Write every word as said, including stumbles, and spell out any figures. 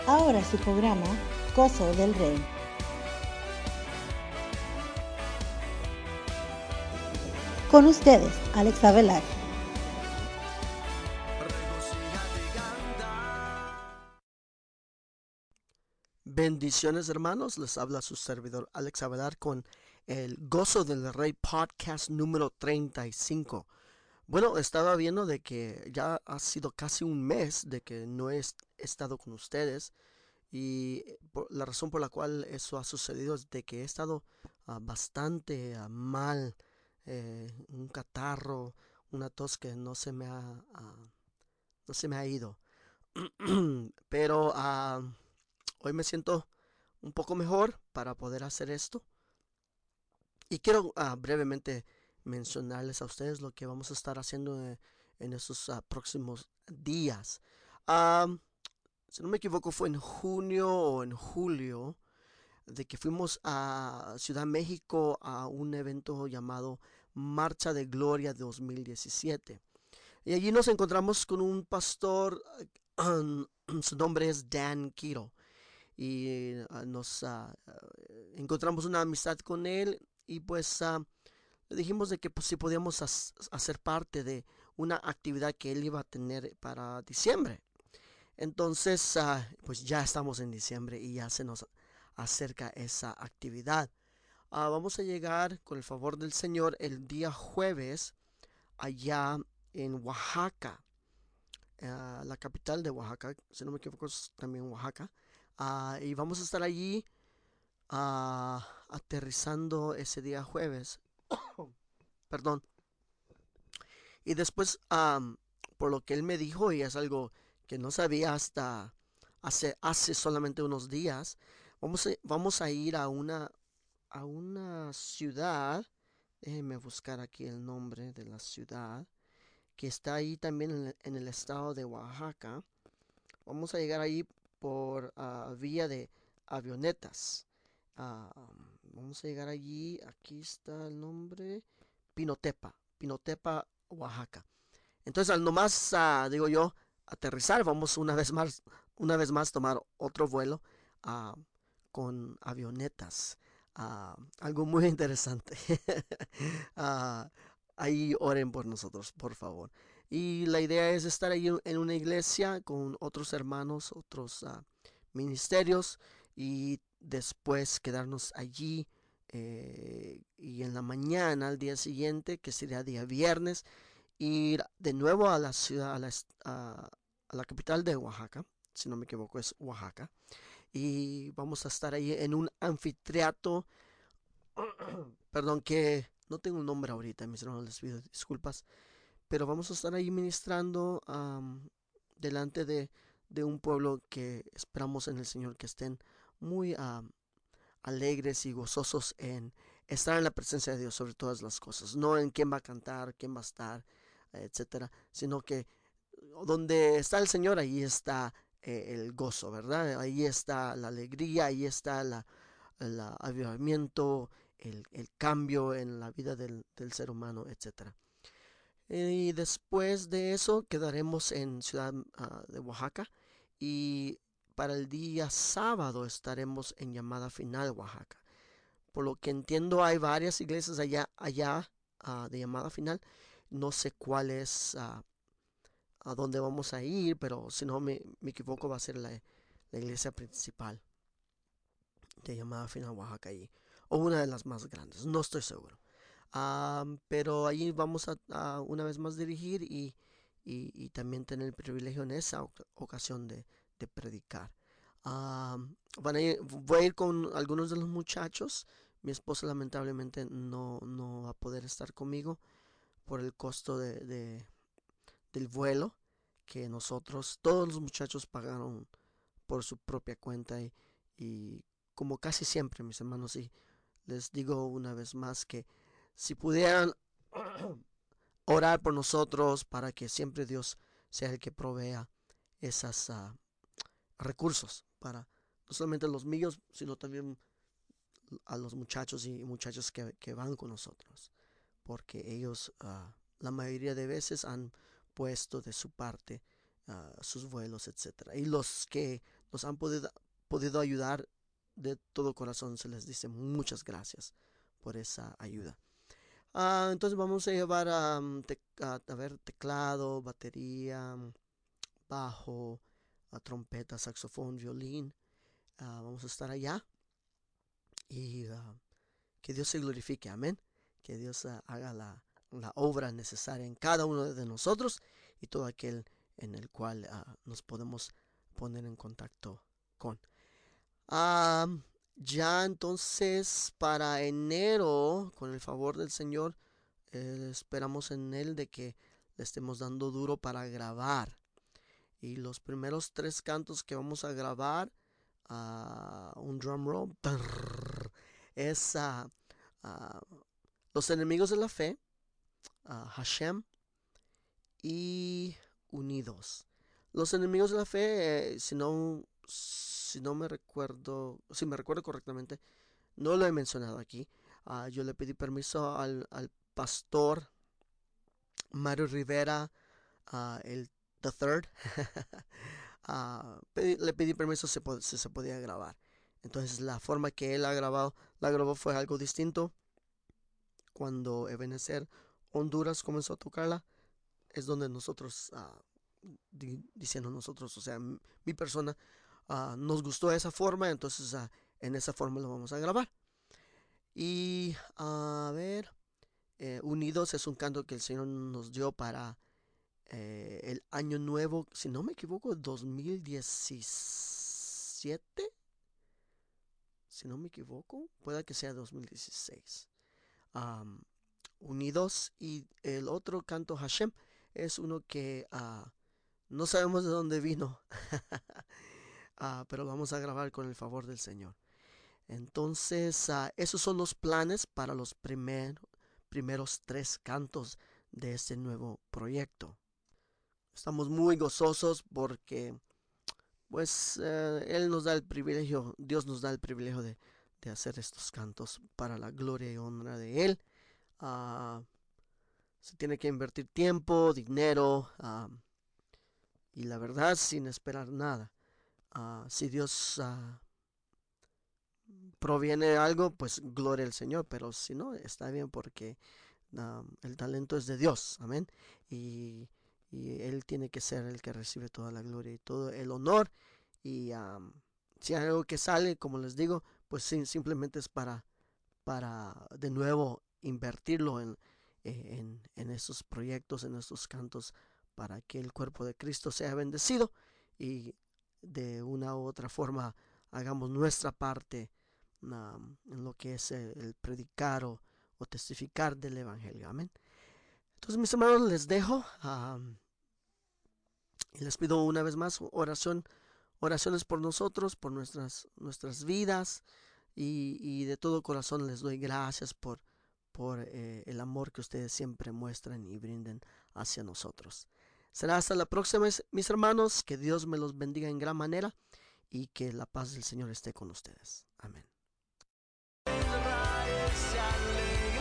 Ahora su programa, Gozo del Rey. Con ustedes, Alexa Velar. Bendiciones, hermanos, les habla su servidor Alex Avelar con el Gozo del Rey podcast número treinta y cinco. Bueno, estaba viendo de que ya ha sido casi un mes de que no he est- estado con ustedes y por- la razón por la cual eso ha sucedido es de que he estado ah, bastante ah, mal, eh, un catarro, una tos que no se me ha, ah, no se me ha ido. Pero ah, hoy me siento un poco mejor para poder hacer esto. Y quiero ah, brevemente mencionarles a ustedes lo que vamos a estar haciendo eh, en estos ah, próximos días. Ah, si no me equivoco, fue en junio o en julio de que fuimos a Ciudad México a un evento llamado Marcha de Gloria dos mil diecisiete. Y allí nos encontramos con un pastor, su nombre es Dan Kiro. Y uh, nos uh, encontramos una amistad con él y pues uh, le dijimos de que pues, si podíamos hacer parte de una actividad que él iba a tener para diciembre. Entonces uh, pues ya estamos en diciembre y ya se nos acerca esa actividad. Uh, vamos a llegar con el favor del Señor el día jueves allá en Oaxaca, uh, la capital de Oaxaca, si no me equivoco es también Oaxaca. Uh, y vamos a estar allí uh, aterrizando ese día jueves. Perdón. Y después, um, por lo que él me dijo, y es algo que no sabía hasta hace, hace solamente unos días, vamos a, vamos a ir a una, a una ciudad, déjenme buscar aquí el nombre de la ciudad, que está ahí también en el, en el estado de Oaxaca. Vamos a llegar ahí por uh, vía de avionetas. Uh, vamos a llegar allí, aquí está el nombre, Pinotepa, Pinotepa, Oaxaca. Entonces, al nomás, uh, digo yo, aterrizar, vamos una vez más, una vez más tomar otro vuelo uh, con avionetas. Uh, algo muy interesante. uh, ahí oren por nosotros, por favor. Y la idea es estar ahí en una iglesia con otros hermanos, otros uh, ministerios y después quedarnos allí eh, y en la mañana, al día siguiente, que sería día viernes, ir de nuevo a la ciudad, a la, a, a la capital de Oaxaca, si no me equivoco es Oaxaca, y vamos a estar ahí en un anfiteatro, perdón que no tengo un nombre ahorita, mis hermanos, les pido disculpas, pero vamos a estar ahí ministrando um, delante de, de, un pueblo que esperamos en el Señor que estén muy um, alegres y gozosos en estar en la presencia de Dios sobre todas las cosas, no en quién va a cantar, quién va a estar, etcétera, sino que donde está el Señor, ahí está eh, el gozo, ¿verdad? Ahí está la alegría, ahí está la, el avivamiento, el, el, cambio en la vida del, del ser humano, etcétera. Y después de eso quedaremos en Ciudad uh, de Oaxaca y para el día sábado estaremos en Llamada Final, Oaxaca. Por lo que entiendo hay varias iglesias allá, allá uh, de Llamada Final. No sé cuál es uh, a dónde vamos a ir, pero si no me, me equivoco va a ser la, la iglesia principal de Llamada Final, Oaxaca allí. O una de las más grandes, no estoy seguro. Um, pero allí vamos a, a, una vez más dirigir y, y, y, también tener el privilegio en esa ocasión de, de predicar. Um, van a ir, voy a ir con algunos de los muchachos. Mi esposa lamentablemente no, no va a poder estar conmigo por el costo de, de, del vuelo que nosotros, todos los muchachos pagaron por su propia cuenta y, y como casi siempre mis hermanos, y les digo una vez más que si pudieran orar por nosotros para que siempre Dios sea el que provea esos uh, recursos para no solamente los míos, sino también a los muchachos y muchachas que, que van con nosotros, porque ellos uh, la mayoría de veces han puesto de su parte uh, sus vuelos, etcétera. Y los que nos han podido, podido ayudar de todo corazón. Se les dice muchas gracias por esa ayuda. Uh, entonces vamos a llevar um, te, uh, a ver, teclado, batería, bajo, uh, trompeta, saxofón, violín. Uh, vamos a estar allá. Y uh, que Dios se glorifique, amén. Que Dios uh, haga la, la obra necesaria en cada uno de nosotros y todo aquel en el cual uh, nos podemos poner en contacto con. Uh, ya entonces para enero, con el favor del Señor, eh, esperamos en Él de que le estemos dando duro para grabar. Y los primeros tres cantos que vamos a grabar, uh, un drum roll, trrr, es uh, uh, Los Enemigos de la Fe, uh, Hashem y Unidos. Los Enemigos de la Fe, eh, si no si no me recuerdo, si me recuerdo correctamente, no lo he mencionado aquí. Uh, yo le pedí permiso al, al pastor Mario Rivera, uh, el the third, uh, pedí, le pedí permiso si, si se podía grabar. Entonces la forma que él ha grabado, la grabó fue algo distinto. Cuando Ebenezer Honduras comenzó a tocarla, es donde nosotros, uh, di, diciendo nosotros, o sea, mi, mi persona, uh, nos gustó esa forma, entonces uh, en esa forma lo vamos a grabar. Y uh, a ver, eh, Unidos es un canto que el Señor nos dio para eh, el año nuevo, si no me equivoco, dos mil diecisiete. Si no me equivoco, puede que sea dos mil dieciséis. Um, Unidos. Y el otro canto, Hashem, es uno que uh, no sabemos de dónde vino, uh, pero vamos a grabar con el favor del Señor. Entonces, uh, esos son los planes para los primer, primeros tres cantos de este nuevo proyecto. Estamos muy gozosos porque, pues, eh, Él nos da el privilegio, Dios nos da el privilegio de, de hacer estos cantos para la gloria y honra de Él. Uh, se tiene que invertir tiempo, dinero, uh, y la verdad, sin esperar nada. Uh, si Dios uh, proviene algo, pues gloria al Señor, pero si no, está bien porque uh, el talento es de Dios, amén. Y, y Él tiene que ser el que recibe toda la gloria y todo el honor. Y um, si hay algo que sale, como les digo, pues sí, simplemente es para, para de nuevo invertirlo en, en, en estos proyectos, en estos cantos, para que el cuerpo de Cristo sea bendecido y de una u otra forma hagamos nuestra parte um, en lo que es el, el predicar o, o testificar del Evangelio. Amén. Entonces, mis hermanos, les dejo um, y les pido una vez más oración, oraciones por nosotros, por nuestras, nuestras vidas, y, y de todo corazón les doy gracias por, por eh, el amor que ustedes siempre muestran y brinden hacia nosotros. Será hasta la próxima, mis hermanos. Que Dios me los bendiga en gran manera y que la paz del Señor esté con ustedes. Amén.